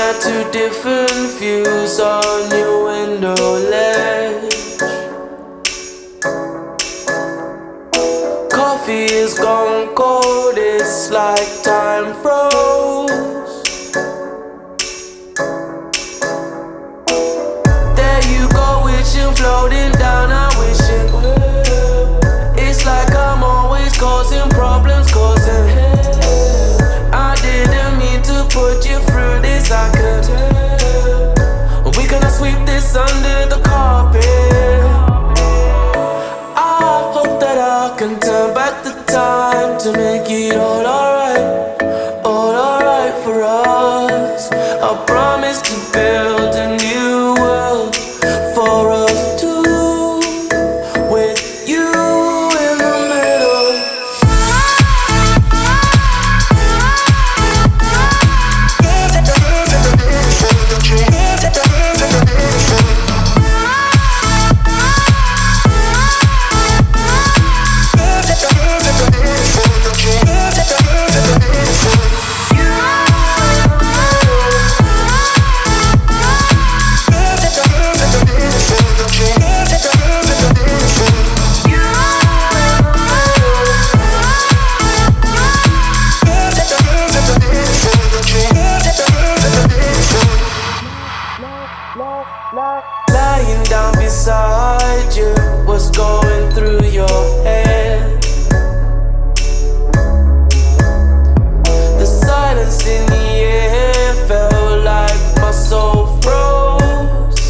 at two different views on your window ledge. Coffee is gone cold, it's like time froze. There you go, wishing, floating down, I'm wishing. It's like I'm always causing problems, causing. I didn't mean to put you through this, I could tell. We gonna sweep this under the carpet. I hope that I can turn back the time to make it all alright for us. I promise to build a new world for us two, with you in the middle. Lying down beside you, what's going through your head? The silence in the air felt like my soul froze.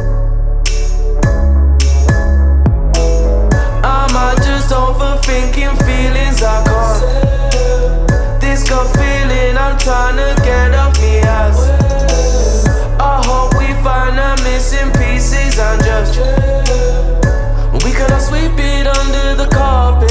Am I just overthinking feelings I can't? This gut feeling I'm trying to get off me ass. I hope we find the missing pieces and just we cannot sweep it under the carpet.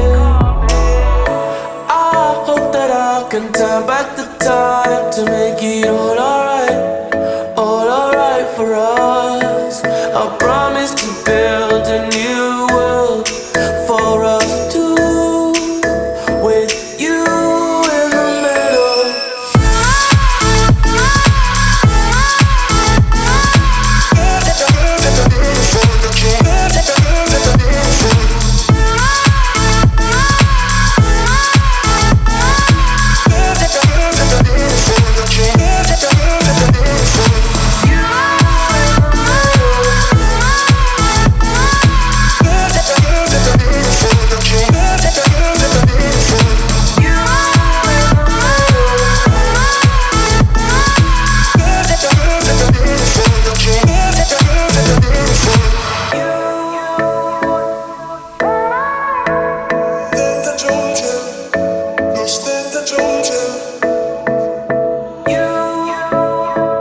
I hope that I can turn back the time to make it all alright for us. I promise to build a new world for us two, with you in the middle.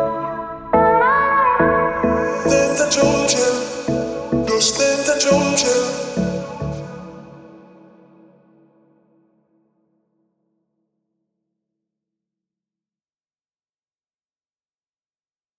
Ostenta giunge